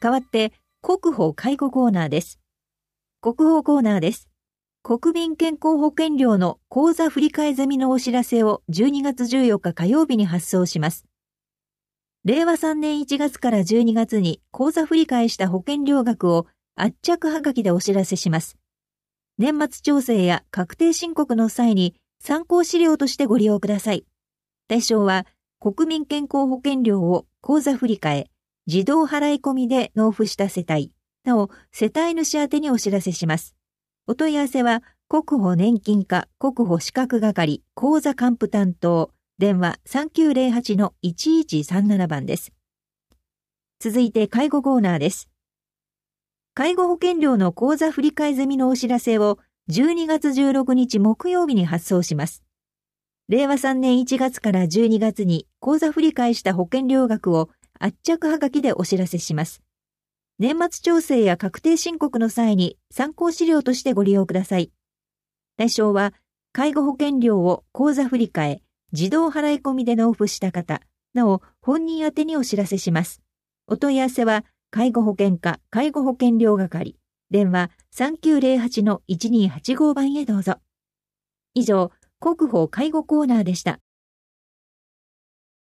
代わって、国保介護コーナーです。国保コーナーです。国民健康保険料の口座振替済みのお知らせを12月14日火曜日に発送します。令和3年1月から12月に口座振替した保険料額を圧着はがきでお知らせします。年末調整や確定申告の際に参考資料としてご利用ください。対象は国民健康保険料を口座振替、自動払い込みで納付した世帯、なお世帯主宛てにお知らせします。お問い合わせは国保年金課国保資格係口座還付担当電話 3908-1137 番です。続いて介護コーナーです。介護保険料の口座振替済みのお知らせを12月16日木曜日に発送します。令和3年1月から12月に口座振替した保険料額を圧着はがきでお知らせします。年末調整や確定申告の際に参考資料としてご利用ください。対象は、介護保険料を口座振替、自動払い込みで納付した方、なお本人宛てにお知らせします。お問い合わせは、介護保険課介護保険料係、電話 3908-1285 番へどうぞ。以上、国保介護コーナーでした。